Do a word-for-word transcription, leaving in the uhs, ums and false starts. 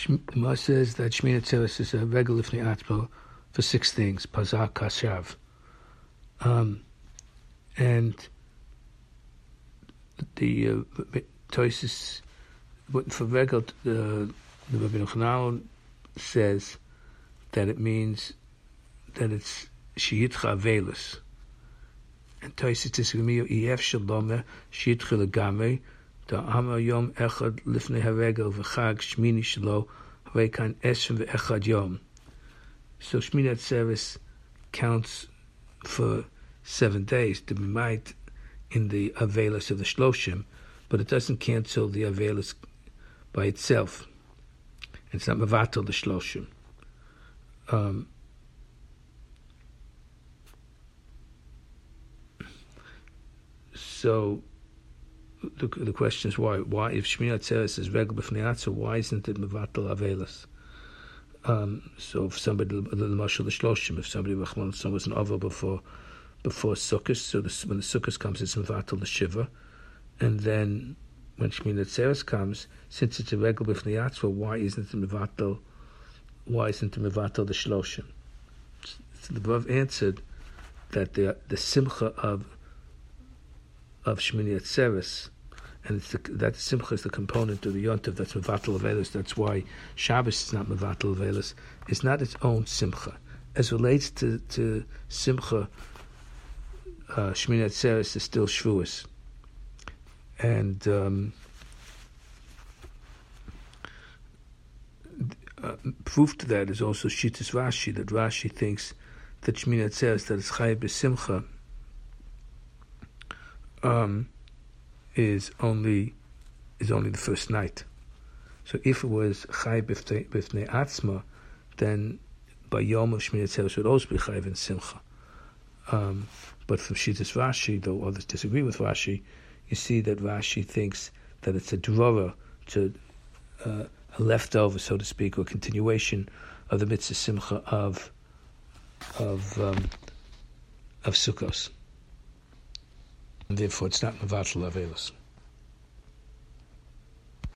Shema says that Shmini Atzeres is a regular Lifnei Atzma for six things, Pazak Kashav. Um, and the uh, Tosis, for regular, uh, the Rabbi Yochanan says that it means that it's Sheyitcha Avelis. And Tosis disagrees, Ef Shalome, Sheyitcha Legame, Da Amar Yom Echad Lifnei HaRegel V'Chag Shmini Shelo, Harekan Esrim V'Echad Yom. So Shmini Atzeres counts for seven days to be might in the Avelis of the Shloshim, but it doesn't cancel the Avelis by itself. It's not Mavatal the Shloshim. Um, so the, the question is why? Why, if Shmini Atzeres is Regel B'Fnei Atzma, why isn't it Mavatal Avelis? Um, so if somebody, the Mashal the Shloshim, if somebody Rachman was an Ava before before Sukkot, so the, when the Sukkot comes, it's Mavatal the Shiva, and then when Shmini Atzeres comes, since it's a Regel B'Fnei Atzma, why isn't it Mavatal? Why isn't it Mavatal the Shloshim? So the above answered that the the Simcha of of Shmini Atzeres, and it's the, that Simcha is the component of the Yontif that's Mevatel Avelis. That's why Shabbos is not Mevatel Avelis. It's not its own Simcha. As relates to, to Simcha, uh, Shmini Atzeres is still Shavuos. And um, uh, proof to that is also Shittas Rashi, that Rashi thinks that Shmini Atzeres, that it's Chai B'Simcha, um, is only is only the first night. So if it was Chai B'Fnei Atzma, then by Yom of Shmini Atzeres would also be Chai and Simcha. Um, but from Shittas Rashi, though others disagree with Rashi, you see that Rashi thinks that it's a drora, to uh, a leftover, so to speak, or continuation of the mitzvah Simcha of of um, of Sukkos. And therefore it's not Mevatel Avelis.